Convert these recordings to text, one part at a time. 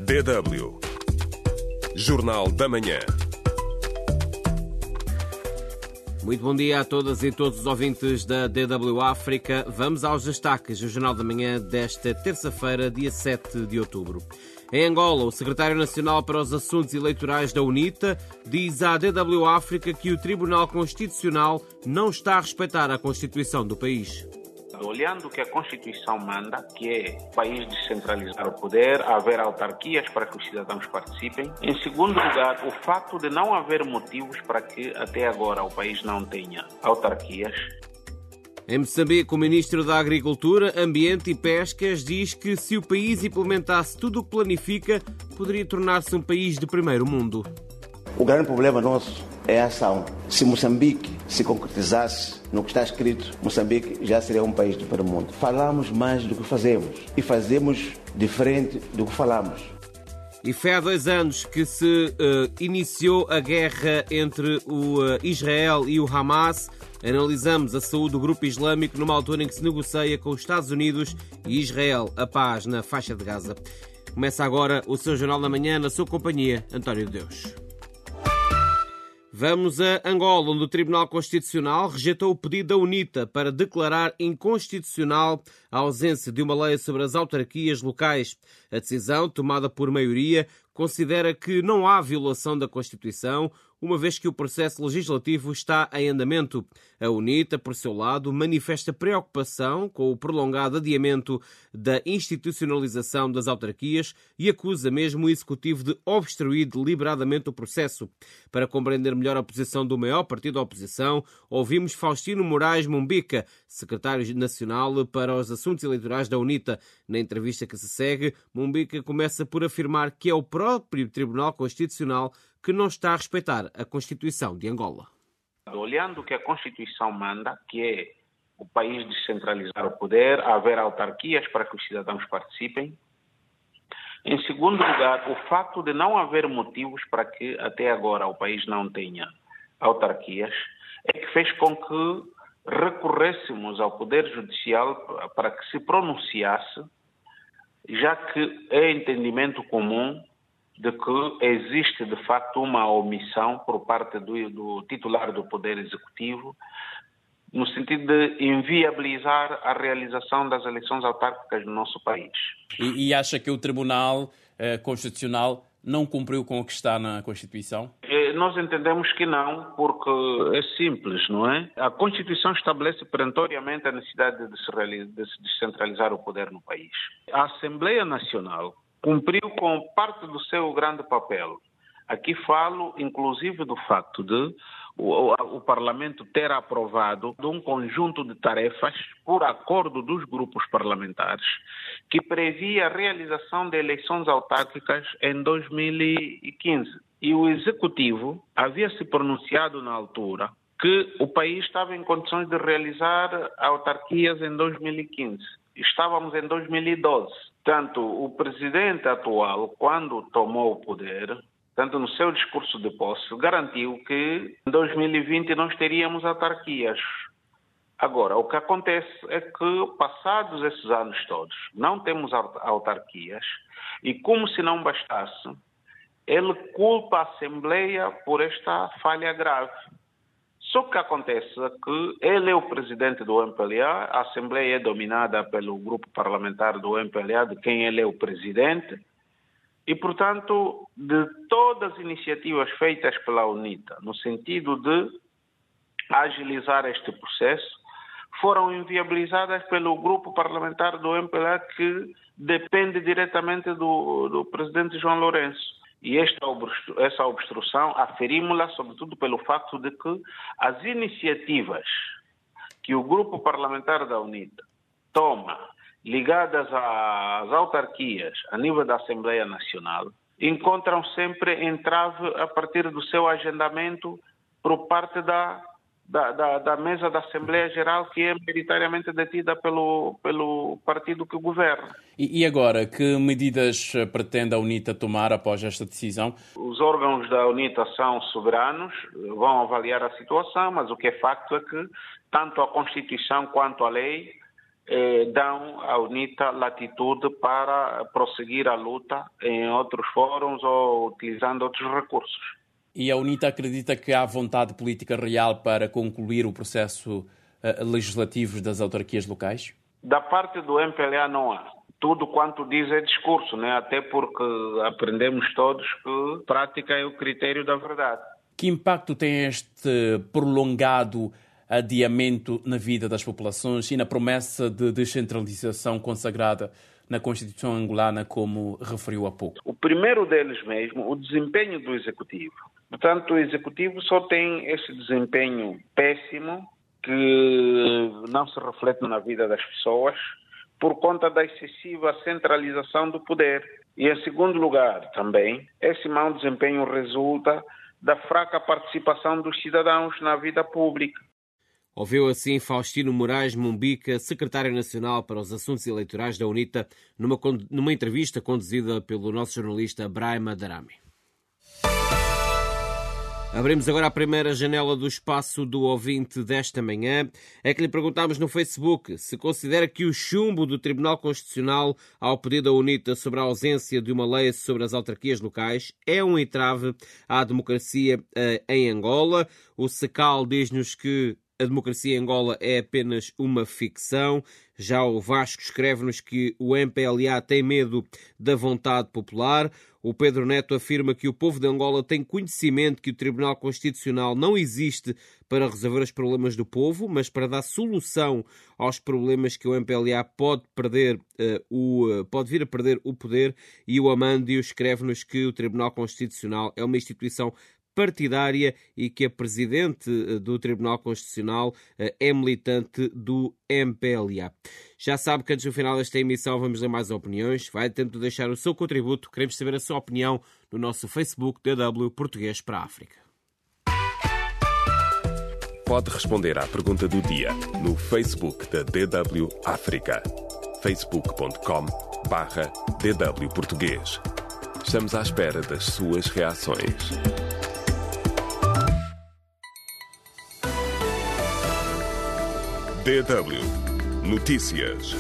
DW Jornal da Manhã. Muito bom dia a todas e todos os ouvintes da DW África. Vamos aos destaques do Jornal da Manhã desta terça-feira, dia 7 de outubro. Em Angola, o secretário nacional para os assuntos eleitorais da UNITA diz à DW África que o Tribunal Constitucional não está a respeitar a Constituição do país. Olhando o que a Constituição manda, que é o país descentralizar o poder, haver autarquias para que os cidadãos participem. Em segundo lugar, o fato de não haver motivos para que até agora o país não tenha autarquias. Em Moçambique, o ministro da Agricultura, Ambiente e Pescas diz que se o país implementasse tudo o que planifica, poderia tornar-se um país de primeiro mundo. O grande problema nosso é a ação. Se Moçambique se concretizasse no que está escrito, Moçambique já seria um país de primeiro mundo. Falamos mais do que fazemos e fazemos diferente do que falamos. E foi há 2 anos que se iniciou a guerra entre o Israel e o Hamas. Analisamos a saúde do grupo islâmico numa altura em que se negocia com os Estados Unidos e Israel a paz na faixa de Gaza. Começa agora o seu Jornal da Manhã, na sua companhia, António de Deus. Vamos a Angola, onde o Tribunal Constitucional rejeitou o pedido da UNITA para declarar inconstitucional a ausência de uma lei sobre as autarquias locais. A decisão, tomada por maioria, considera que não há violação da Constituição, uma vez que o processo legislativo está em andamento. A UNITA, por seu lado, manifesta preocupação com o prolongado adiamento da institucionalização das autarquias e acusa mesmo o Executivo de obstruir deliberadamente o processo. Para compreender melhor a posição do maior partido da oposição, ouvimos Faustino Moraes Mumbica, secretário nacional para os assuntos eleitorais da UNITA. Na entrevista que se segue, Mumbica começa por afirmar que é o próprio Tribunal Constitucional que não está a respeitar a Constituição de Angola. Olhando o que a Constituição manda, que é o país descentralizar o poder, haver autarquias para que os cidadãos participem. Em segundo lugar, o fato de não haver motivos para que até agora o país não tenha autarquias é que fez com que recorrêssemos ao Poder Judicial para que se pronunciasse, já que é entendimento comum de que existe, de facto, uma omissão por parte do titular do Poder Executivo no sentido de inviabilizar a realização das eleições autárquicas no nosso país. E acha que o Tribunal Constitucional não cumpriu com o que está na Constituição? Nós entendemos que não, porque é simples, não é? A Constituição estabelece perentoriamente a necessidade de se descentralizar o poder no país. A Assembleia Nacional cumpriu com parte do seu grande papel. Aqui falo, inclusive, do facto de o Parlamento ter aprovado um conjunto de tarefas, por acordo dos grupos parlamentares, que previa a realização de eleições autárquicas em 2015. E o Executivo havia se pronunciado na altura que o país estava em condições de realizar autarquias em 2015. Estávamos em 2012. Tanto o presidente atual, quando tomou o poder, tanto no seu discurso de posse, garantiu que em 2020 nós teríamos autarquias. Agora, o que acontece é que, passados esses anos todos, não temos autarquias e, como se não bastasse, ele culpa a Assembleia por esta falha grave. Só que acontece que ele é o presidente do MPLA, a Assembleia é dominada pelo grupo parlamentar do MPLA, de quem ele é o presidente, e, portanto, de todas as iniciativas feitas pela UNITA, no sentido de agilizar este processo, foram inviabilizadas pelo grupo parlamentar do MPLA, que depende diretamente do presidente João Lourenço. E essa obstrução aferimos-la sobretudo pelo facto de que as iniciativas que o grupo parlamentar da UNITA toma ligadas às autarquias a nível da Assembleia Nacional encontram sempre entrave a partir do seu agendamento por parte da mesa da Assembleia Geral, que é maioritariamente detida pelo partido que governa. E agora, que medidas pretende a UNITA tomar após esta decisão? Os órgãos da UNITA são soberanos, vão avaliar a situação, mas o que é facto é que tanto a Constituição quanto a lei dão à UNITA latitude para prosseguir a luta em outros fóruns ou utilizando outros recursos. E a UNITA acredita que há vontade política real para concluir o processo legislativo das autarquias locais? Da parte do MPLA não há. Tudo quanto diz é discurso, né? Até porque aprendemos todos que prática é o critério da verdade. Que impacto tem este prolongado adiamento na vida das populações e na promessa de descentralização consagrada na Constituição angolana, como referiu há pouco? O primeiro deles mesmo, o desempenho do Executivo. Portanto, o Executivo só tem esse desempenho péssimo que não se reflete na vida das pessoas por conta da excessiva centralização do poder. E, em segundo lugar, também, esse mau desempenho resulta da fraca participação dos cidadãos na vida pública. Ouviu assim Faustino Moraes Mumbica, secretário nacional para os assuntos eleitorais da UNITA, numa entrevista conduzida pelo nosso jornalista Brahima Darami. Abrimos agora a primeira janela do espaço do ouvinte desta manhã. É que lhe perguntámos no Facebook se considera que o chumbo do Tribunal Constitucional ao pedido da UNITA sobre a ausência de uma lei sobre as autarquias locais é um entrave à democracia em Angola. O Secal diz-nos que a democracia em Angola é apenas uma ficção. Já o Vasco escreve-nos que o MPLA tem medo da vontade popular. O Pedro Neto afirma que o povo de Angola tem conhecimento que o Tribunal Constitucional não existe para resolver os problemas do povo, mas para dar solução aos problemas que o MPLA pode vir a perder o poder. E o Amândio escreve-nos que o Tribunal Constitucional é uma instituição partidária e que a presidente do Tribunal Constitucional é militante do MPLA. Já sabe que antes do final desta emissão vamos ler mais opiniões. Vai tentando deixar o seu contributo. Queremos saber a sua opinião no nosso Facebook DW Português para a África. Pode responder à pergunta do dia no Facebook da DW África. facebook.com/DW Português. Estamos à espera das suas reações. DW Notícias.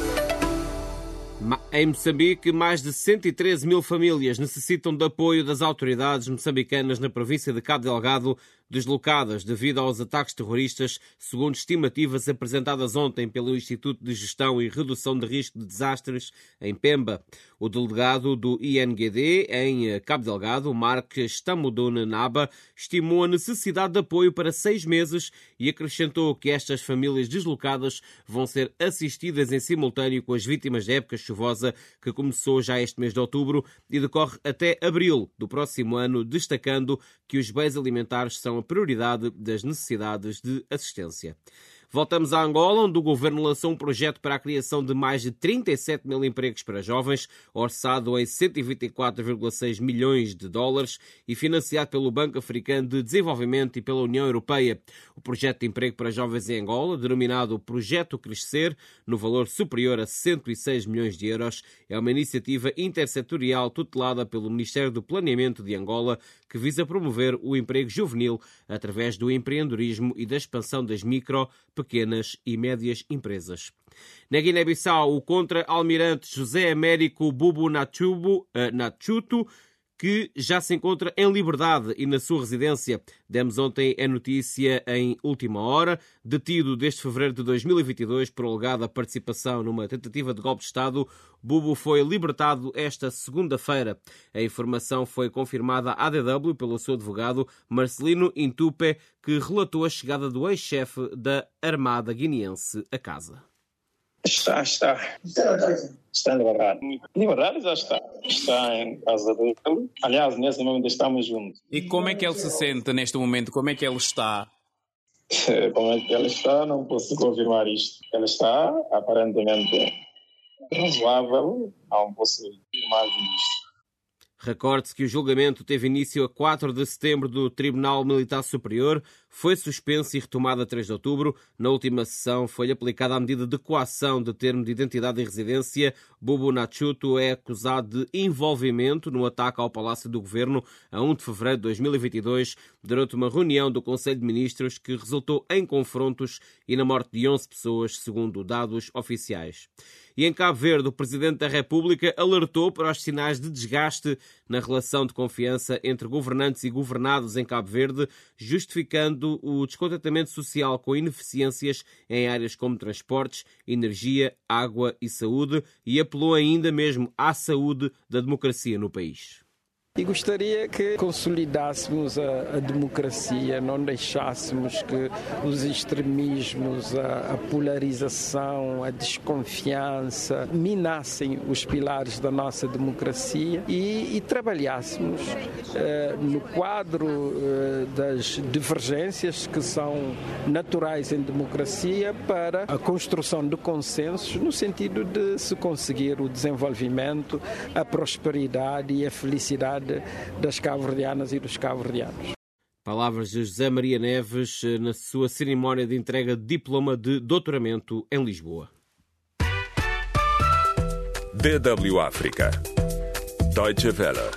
Em Moçambique, mais de 113 mil famílias necessitam de apoio das autoridades moçambicanas na província de Cabo Delgado, deslocadas devido aos ataques terroristas, segundo estimativas apresentadas ontem pelo Instituto de Gestão e Redução de Risco de Desastres, em Pemba. O delegado do INGD, em Cabo Delgado, Mark Stamudun Naba, estimou a necessidade de apoio para 6 meses e acrescentou que estas famílias deslocadas vão ser assistidas em simultâneo com as vítimas da época chuvosa, que começou já este mês de outubro e decorre até abril do próximo ano, destacando que os bens alimentares são a prioridade das necessidades de assistência. Voltamos a Angola, onde o governo lançou um projeto para a criação de mais de 37 mil empregos para jovens, orçado em 124,6 milhões de dólares e financiado pelo Banco Africano de Desenvolvimento e pela União Europeia. O projeto de emprego para jovens em Angola, denominado Projeto Crescer, no valor superior a 106 milhões de euros, é uma iniciativa intersetorial tutelada pelo Ministério do Planeamento de Angola, que visa promover o emprego juvenil através do empreendedorismo e da expansão das micro, pequenas e médias empresas. Na Guiné-Bissau, o contra-almirante José Américo Bubu Nachuto, que já se encontra em liberdade e na sua residência. Demos ontem a notícia em última hora. Detido desde fevereiro de 2022 por alegada participação numa tentativa de golpe de Estado, Bubu foi libertado esta segunda-feira. A informação foi confirmada à DW pelo seu advogado Marcelino Intupe, que relatou a chegada do ex-chefe da Armada guineense a casa. Está em liberdade. Liberdade já está. Está em casa dele. Aliás, nesse momento estamos juntos. E como é que ele se sente neste momento? Como é que ele está? Como é que ele está? Não posso confirmar isto. Ele está aparentemente razoável. Não posso confirmar isto. Recorde-se que o julgamento teve início a 4 de setembro do Tribunal Militar Superior, foi suspenso e retomado a 3 de outubro. Na última sessão foi aplicada a medida de coação de termo de identidade e residência. Bubu Nachuto é acusado de envolvimento no ataque ao Palácio do Governo a 1 de fevereiro de 2022, durante uma reunião do Conselho de Ministros que resultou em confrontos e na morte de 11 pessoas, segundo dados oficiais. E em Cabo Verde, o Presidente da República alertou para os sinais de desgaste na relação de confiança entre governantes e governados em Cabo Verde, justificando o descontentamento social com ineficiências em áreas como transportes, energia, água e saúde, e apelou ainda mesmo à saúde da democracia no país. E gostaria que consolidássemos a democracia, não deixássemos que os extremismos, a polarização, a desconfiança minassem os pilares da nossa democracia e trabalhássemos no quadro das divergências que são naturais em democracia para a construção de consensos no sentido de se conseguir o desenvolvimento, a prosperidade e a felicidade das cabo-verdianas e dos cabo-verdianos. Palavras de José Maria Neves na sua cerimónia de entrega de diploma de doutoramento em Lisboa. DW África. Deutsche Welle.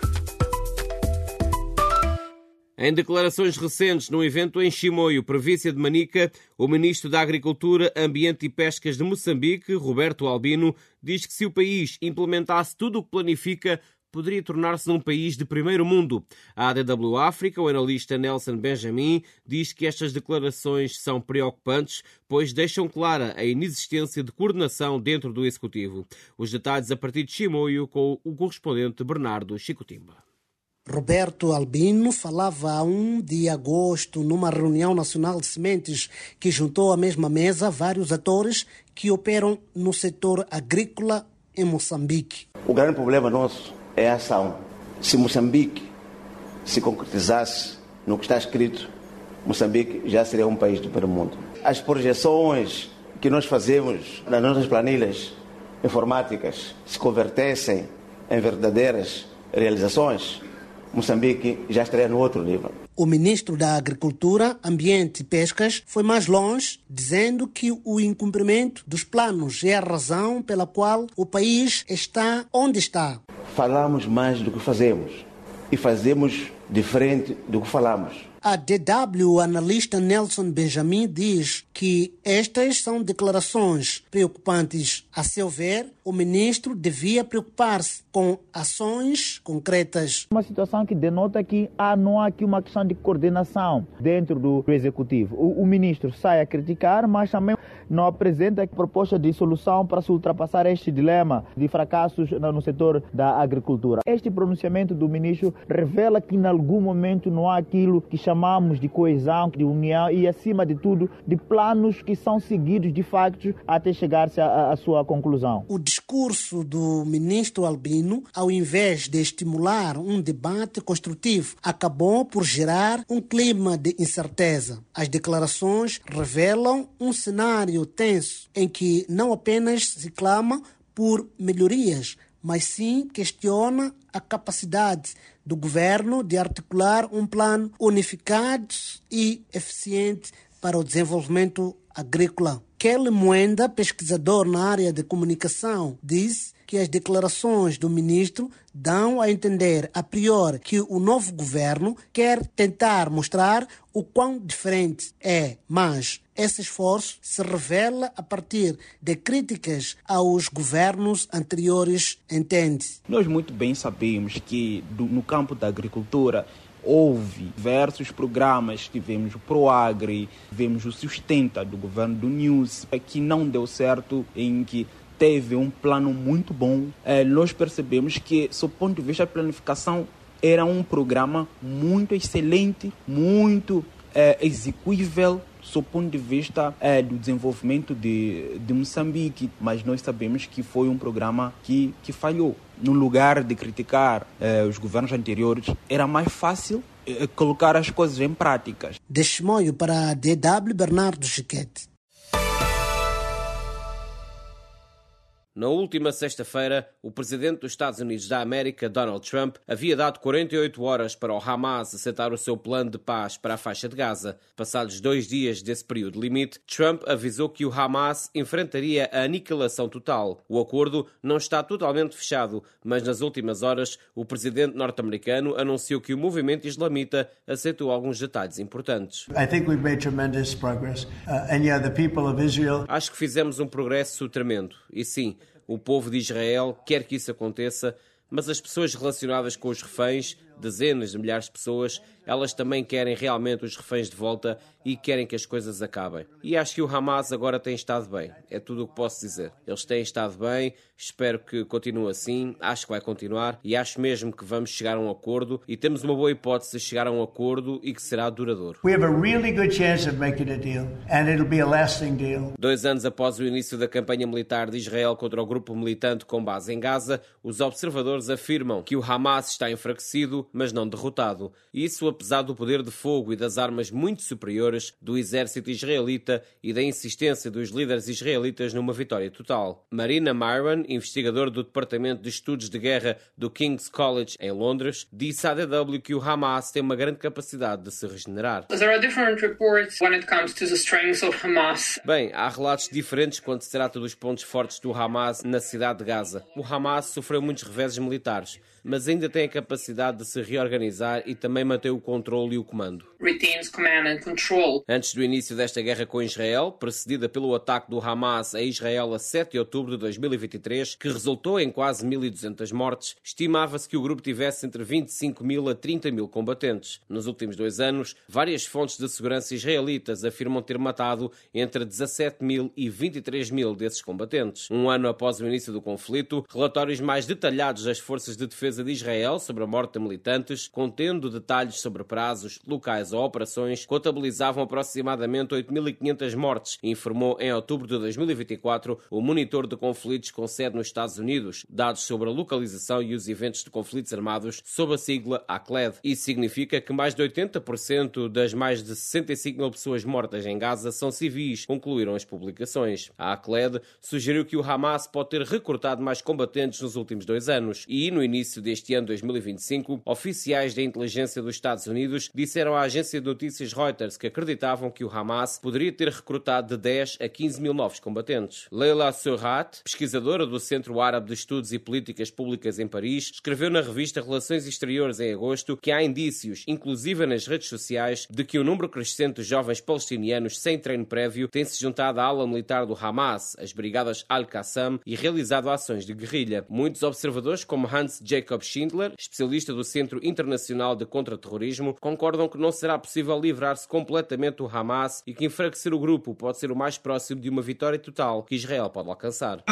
Em declarações recentes num evento em Chimoio, província de Manica, o ministro da Agricultura, Ambiente e Pescas de Moçambique, Roberto Albino, diz que se o país implementasse tudo o que planifica, poderia tornar-se num país de primeiro mundo. A DW África, o analista Nelson Benjamin, diz que estas declarações são preocupantes, pois deixam clara a inexistência de coordenação dentro do Executivo. Os detalhes a partir de Chimoio com o correspondente Bernardo Chicotimba. Roberto Albino falava a 1 de agosto numa reunião nacional de sementes que juntou à mesma mesa vários atores que operam no setor agrícola em Moçambique. O grande problema nosso é a ação. Se Moçambique se concretizasse no que está escrito, Moçambique já seria um país do primeiro mundo. As projeções que nós fazemos nas nossas planilhas informáticas se convertessem em verdadeiras realizações, Moçambique já estaria no outro nível. O ministro da Agricultura, Ambiente e Pescas foi mais longe, dizendo que o incumprimento dos planos é a razão pela qual o país está onde está. Falamos mais do que fazemos e fazemos diferente do que falamos. A DW, o analista Nelson Benjamin, diz que estas são declarações preocupantes. A seu ver, o ministro devia preocupar-se com ações concretas. Uma situação que denota que não há aqui uma questão de coordenação dentro do Executivo. O ministro sai a criticar, mas também não apresenta proposta de solução para se ultrapassar este dilema de fracassos no setor da agricultura. Este pronunciamento do ministro revela que em algum momento não há aquilo que chamamos de coesão, de união e, acima de tudo, de planos que são seguidos de facto até chegar-se à sua conclusão. O discurso do ministro Albino, ao invés de estimular um debate construtivo, acabou por gerar um clima de incerteza. As declarações revelam um cenário tenso em que não apenas se clama por melhorias, mas sim questiona a capacidade do governo de articular um plano unificado e eficiente para o desenvolvimento agrícola. Kelly Moenda, pesquisador na área de comunicação, disse que as declarações do ministro dão a entender, a priori, que o novo governo quer tentar mostrar o quão diferente é, mas esse esforço se revela a partir de críticas aos governos anteriores, entende? Nós muito bem sabemos que no campo da agricultura houve diversos programas, tivemos o ProAgri, tivemos o Sustenta do governo do News, que não deu certo, em que teve um plano muito bom. Nós percebemos que, sob o ponto de vista da planificação, era um programa muito excelente, muito execuível, sob o ponto de vista do desenvolvimento de Moçambique, mas nós sabemos que foi um programa que falhou. No lugar de criticar os governos anteriores, era mais fácil colocar as coisas em práticas. De Chimoio para a DW, Bernardo Chiquete. Na última sexta-feira, o presidente dos Estados Unidos da América, Donald Trump, havia dado 48 horas para o Hamas aceitar o seu plano de paz para a faixa de Gaza. Passados 2 dias desse período limite, Trump avisou que o Hamas enfrentaria a aniquilação total. O acordo não está totalmente fechado, mas nas últimas horas, o presidente norte-americano anunciou que o movimento islamita aceitou alguns detalhes importantes. Acho que fizemos um progresso tremendo. E sim, o povo de Israel quer que isso aconteça, mas as pessoas relacionadas com os reféns, dezenas de milhares de pessoas, elas também querem realmente os reféns de volta e querem que as coisas acabem. E acho que o Hamas agora tem estado bem. É tudo o que posso dizer. Eles têm estado bem, espero que continue assim, acho que vai continuar e acho mesmo que vamos chegar a um acordo e temos uma boa hipótese de chegar a um acordo e que será duradouro. 2 anos após o início da campanha militar de Israel contra o grupo militante com base em Gaza, os observadores afirmam que o Hamas está enfraquecido, mas não derrotado. Isso apesar do poder de fogo e das armas muito superiores do exército israelita e da insistência dos líderes israelitas numa vitória total. Marina Myron, investigador do Departamento de Estudos de Guerra do King's College em Londres, disse à DW que o Hamas tem uma grande capacidade de se regenerar. Bem, há relatos diferentes quando se trata dos pontos fortes do Hamas na cidade de Gaza. O Hamas sofreu muitos reveses militares, mas ainda tem a capacidade de se reorganizar e também manter o controle e o comando. Antes do início desta guerra com Israel, precedida pelo ataque do Hamas a Israel a 7 de outubro de 2023, que resultou em quase 1.200 mortes, estimava-se que o grupo tivesse entre 25 mil a 30 mil combatentes. Nos últimos 2 anos, várias fontes de segurança israelitas afirmam ter matado entre 17 mil e 23 mil desses combatentes. Um ano após o início do conflito, relatórios mais detalhados das forças de defesa de Israel sobre a morte de militantes, contendo detalhes sobre prazos, locais ou operações, contabilizavam aproximadamente 8.500 mortes, informou em outubro de 2024 o monitor de conflitos com sede nos Estados Unidos, dados sobre a localização e os eventos de conflitos armados sob a sigla ACLED. Isso significa que mais de 80% das mais de 65 mil pessoas mortas em Gaza são civis, concluíram as publicações. A ACLED sugeriu que o Hamas pode ter recrutado mais combatentes nos últimos 2 anos e, no início deste ano 2025, oficiais da inteligência dos Estados Unidos disseram à agência de notícias Reuters que acreditavam que o Hamas poderia ter recrutado de 10 a 15 mil novos combatentes. Leila Surratt, pesquisadora do Centro Árabe de Estudos e Políticas Públicas em Paris, escreveu na revista Relações Exteriores em agosto que há indícios, inclusive nas redes sociais, de que um número crescente de jovens palestinianos sem treino prévio tem se juntado à ala militar do Hamas, as brigadas Al-Qassam, e realizado ações de guerrilha. Muitos observadores, como Hans Jacob Schindler, especialista do Centro Internacional de Contra-Terrorismo, concordam que não será possível livrar-se completamente do Hamas e que enfraquecer o grupo pode ser o mais próximo de uma vitória total que Israel pode alcançar.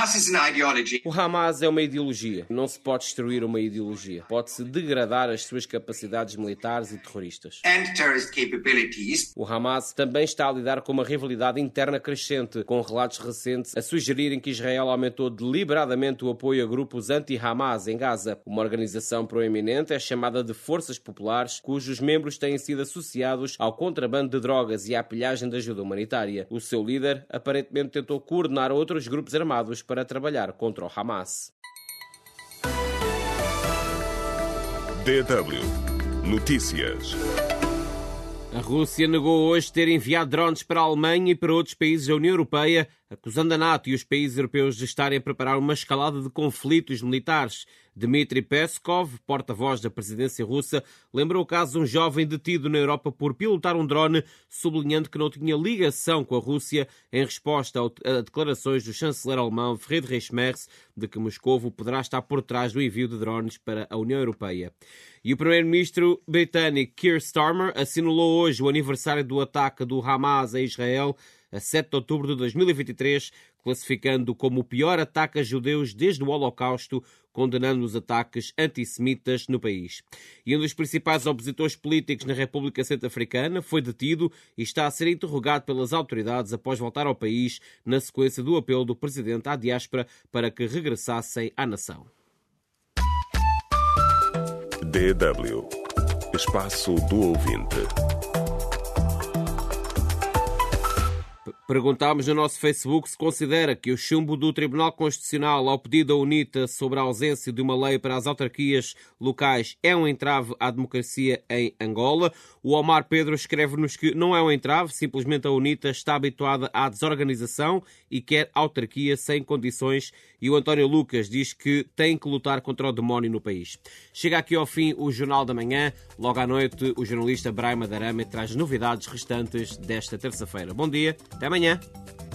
O Hamas é uma ideologia. Não se pode destruir uma ideologia. Pode-se degradar as suas capacidades militares e terroristas. O Hamas também está a lidar com uma rivalidade interna crescente, com relatos recentes a sugerirem que Israel aumentou deliberadamente o apoio a grupos anti-Hamas em Gaza. Uma organização proeminente é chamada de Forças Populares, cujos membros têm sido associados ao contrabando de drogas e à pilhagem de ajuda humanitária. O seu líder aparentemente tentou coordenar outros grupos armados para trabalhar contra o Hamas. DW Notícias. A Rússia negou hoje ter enviado drones para a Alemanha e para outros países da União Europeia, acusando a NATO e os países europeus de estarem a preparar uma escalada de conflitos militares. Dmitry Peskov, porta-voz da presidência russa, lembrou o caso de um jovem detido na Europa por pilotar um drone, sublinhando que não tinha ligação com a Rússia, em resposta a declarações do chanceler alemão Friedrich Merz de que Moscovo poderá estar por trás do envio de drones para a União Europeia. E o primeiro-ministro britânico Keir Starmer assinalou hoje o aniversário do ataque do Hamas a Israel, a 7 de outubro de 2023, classificando-o como o pior ataque a judeus desde o Holocausto, condenando os ataques antissemitas no país. E um dos principais opositores políticos na República Centro-Africana foi detido e está a ser interrogado pelas autoridades após voltar ao país na sequência do apelo do presidente à diáspora para que regressassem à nação. DW Espaço do Ouvinte. Perguntámos no nosso Facebook se considera que o chumbo do Tribunal Constitucional ao pedido da UNITA sobre a ausência de uma lei para as autarquias locais é um entrave à democracia em Angola. O Omar Pedro escreve-nos que não é um entrave, simplesmente a UNITA está habituada à desorganização e quer autarquia sem condições. E o António Lucas diz que tem que lutar contra o demónio no país. Chega aqui ao fim o Jornal da Manhã. Logo à noite, o jornalista Braima Darame traz novidades restantes desta terça-feira. Bom dia, até amanhã.